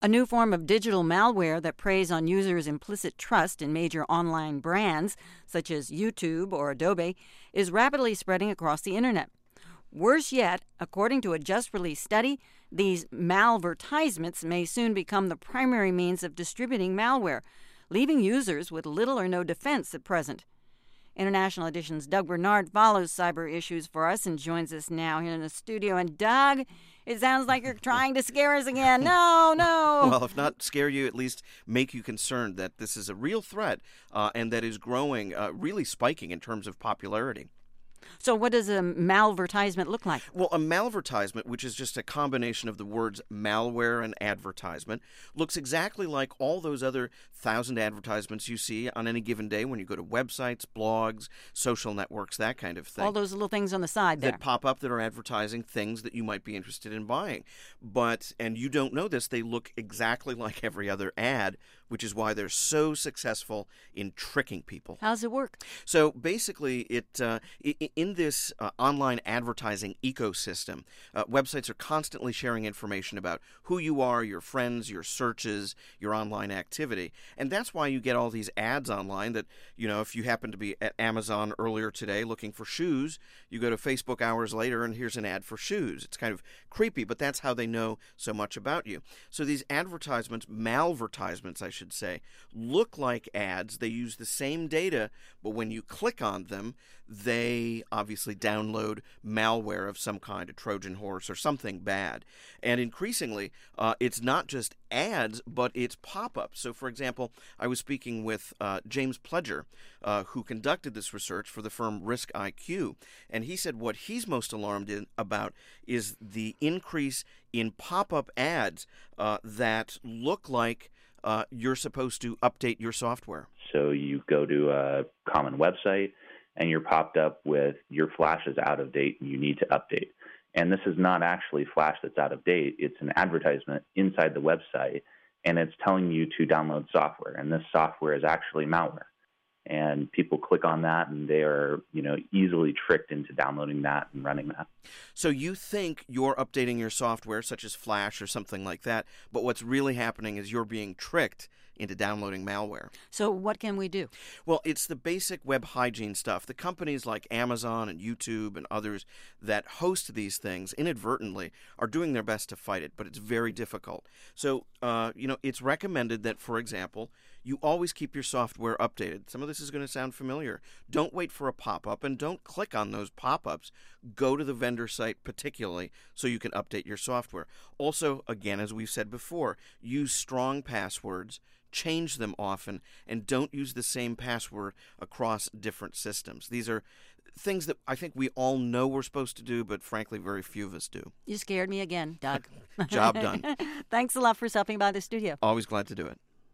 A new form of digital malware that preys on users' implicit trust in major online brands, such as YouTube or Adobe, is rapidly spreading across the internet. Worse yet, according to a just-released study, these malvertisements may soon become the primary means of distributing malware, leaving users with little or no defense at present. International Edition's Doug Bernard follows cyber issues for us and joins us now here in the studio. And Doug, it sounds like you're trying to scare us again. No. Well, if not scare you, at least make you concerned that this is a real threat and that is growing, really spiking in terms of popularity. So what does a malvertisement look like? Well, a malvertisement, which is just a combination of the words malware and advertisement, looks exactly like all those other 1,000 advertisements you see on any given day when you go to websites, blogs, social networks, that kind of thing. All those little things on the side there. That pop up that are advertising things that you might be interested in buying. And you don't know this, they look exactly like every other ad, which is why they're so successful in tricking people. How does it work? So basically, in this online advertising ecosystem, websites are constantly sharing information about who you are, your friends, your searches, your online activity. And that's why you get all these ads online that, if you happen to be at Amazon earlier today looking for shoes, you go to Facebook hours later and here's an ad for shoes. It's kind of creepy, but that's how they know so much about you. So these advertisements, malvertisements, I should say, look like ads. They use the same data, but when you click on them, they obviously download malware of some kind, a Trojan horse or something bad. And increasingly, it's not just ads, but it's pop-ups. So, for example, I was speaking with James Pledger, who conducted this research for the firm Risk IQ, and he said what he's most alarmed about is the increase in pop-up ads that look like you're supposed to update your software. So you go to a common website and you're popped up with your Flash is out of date and you need to update. And this is not actually Flash that's out of date. It's an advertisement inside the website, and it's telling you to download software. And this software is actually malware. And people click on that, and they are, easily tricked into downloading that and running that. So you think you're updating your software, such as Flash or something like that, but what's really happening is you're being tricked into downloading malware. So what can we do? Well, it's the basic web hygiene stuff. The companies like Amazon and YouTube and others that host these things inadvertently are doing their best to fight it, but it's very difficult. So, it's recommended that, for example, you always keep your software updated. Some of this is going to sound familiar. Don't wait for a pop-up and don't click on those pop-ups. Go to the vendor site particularly so you can update your software. Also, again, as we've said before, use strong passwords, change them often, and don't use the same password across different systems. These are things that I think we all know we're supposed to do, but frankly, very few of us do. You scared me again, Doug. Job done. Thanks a lot for stopping by the studio. Always glad to do it.